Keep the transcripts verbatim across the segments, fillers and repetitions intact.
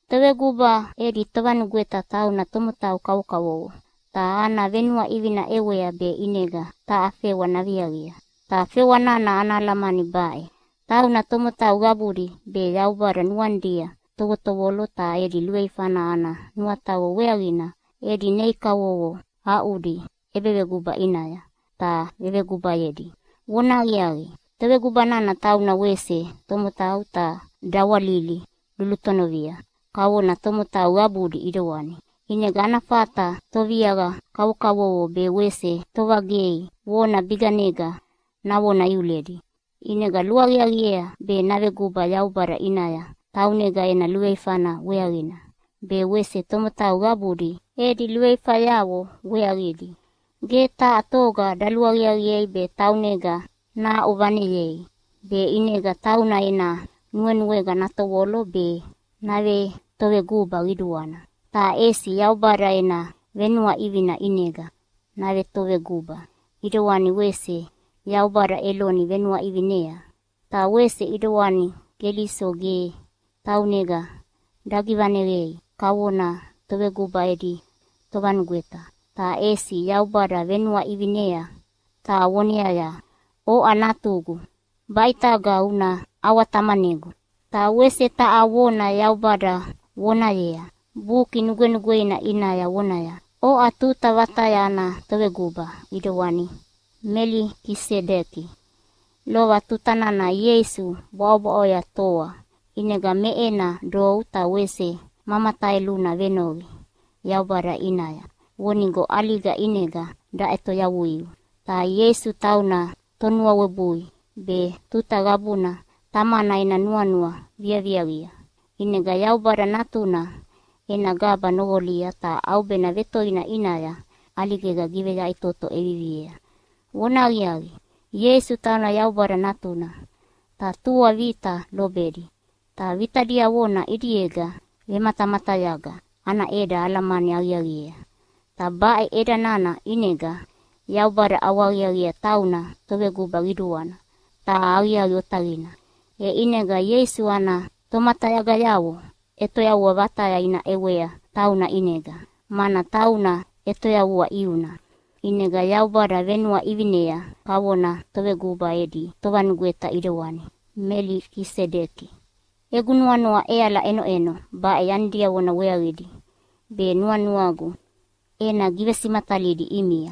Toveguba edi tovanugweta tauna tomotau kawakawowo. Ta ana venua ivina ewea be inega ta afewa naviagia. Ta afewa nana ana alamani bae. Tauna tomotau gaburi be Yaubada nuandia towotowolo ta edi lueifana ana nuatawo weagina edi neikawowo audi ebeveguba inaya ta eveguba edi. Wonagiagi, toveguba nana tauna wese tomotau ta dawalili lulutonovia. Kawona tomotau gabudi idowani. Inega anafata toviaga kawakawowo be wese tovagei wona biganega nawona iuledi. Inega luagiagia be naveguba Yaubada inaya taunega ena lueifana weagina. Be wese tomotau gabudi edi lueifa yawo weagidi. Ge ta atoga daluagiagiei be taunega na uvaneyei. Be inega tauna ena nuenuega natowolo be nave toveguba giduana. Ta esi Yaubada ena venua ivina inega nave toveguba. Idowani wese Yaubada eloni venua ivinea. Ta wese idowani geliso ge taunega dagivanegei kawona toveguba edi tovanugweta. Ta esi Yaubada venua ivinea. Ta woniaya o anatugu baitaga una awatamanegu. Ta wese ta awona Yaubada wonayea. Buki nugenugeina inaya wonaya. O atuta watayana toveguba idowani Melikisedeki. Lova tutanana Yesu baobaoya toa. Inega meena dou ta wese mamatai luna venovi. Yaubada inaya. Wonigo aliga inega da eto yawuiu. Ta Yesu tauna tonua webui. Be tuta gabuna tamana ina nuanua via via via. Inega Yaubada natuna ena gaba nogolia ta aubena vetoina inaya aligega giveja itoto evivia. Wonagiagi, Yesu tauna Yaubada natuna ta tua vita lobedi. Ta vita dia wona idiega vematamata yaga ana eda alamani agiagia. Ta bae eda nana inega Yaubada awagiagia tauna toveguba giduana. Ta agiagi otagina. E inega Yesu ana tomata yaga yawo. Eto yawa vataya ina ewea tauna inega. Mana tauna eto yawa iuna. Inega Yaubada venua ivinea kawona toveguba edi tovanugweta idowani. Melikisedeki. Egu nuanua eala eno eno ba yandia wona weagidi. Be nuanuagu ena givesimatalidi imia.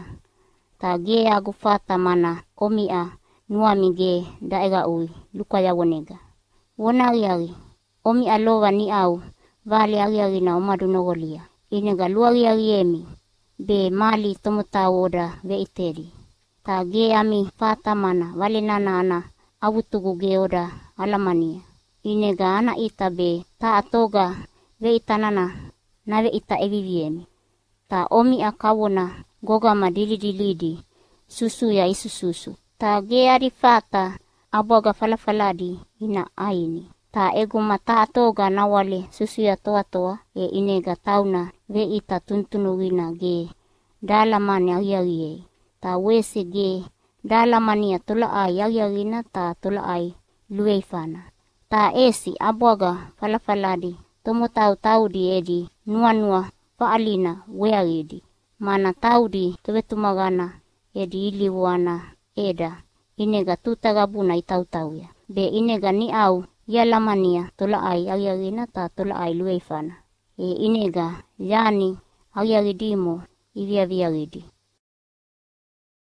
Ta ge agu fata mana omia nuamige daega ui luka yawonega. Wonagiagi. Omi alova ni au, vale agiagi na omadu nogolia. Inega luagiagi emi, be mali tomotau oda veiteri. Ta ge ami fata mana, vale nana ana, abutugu ge oda alamania. Inega ana ita be, ta atoga veitanana, na veita eviviemi. Ta omi akawona, gogama dilidilidi, susu ya isu susu. Ta ge ari fata, abuaga falafaladi, ina aini. Ta ego mata atoga nawale susu ya toa toa e inega tauna veita tuntunuwina ge dalamani agiagiei. Ta wese ge dalamani ya tola ai agiagina ta tola ai lueifana. Ta esi abuaga falafaladi tomotau taudi edi nuanua faalina weagidi. Mana taudi tovetumagana edi iliwana eda inega tutagabuna itautauya. Be inega ni au yalamania tola ai agiagina ta tola ai lueifana. E inega yani agiagidimo ivia viagidi.